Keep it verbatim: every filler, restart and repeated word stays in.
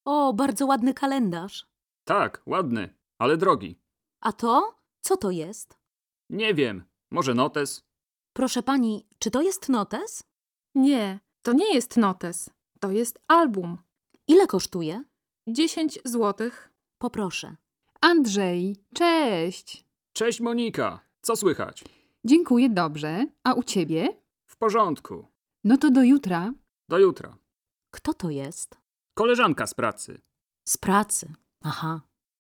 O, bardzo ładny kalendarz. Tak, ładny, ale drogi. A to? Co to jest? Nie wiem, może notes? Proszę pani, czy to jest notes? Nie, to nie jest notes. To jest album. Ile kosztuje? dziesięć złotych. Poproszę. Andrzej, cześć. Cześć Monika, co słychać? Dziękuję, dobrze. A u ciebie? W porządku. No to do jutra. Do jutra. Kto to jest? Koleżanka z pracy. Z pracy. Aha.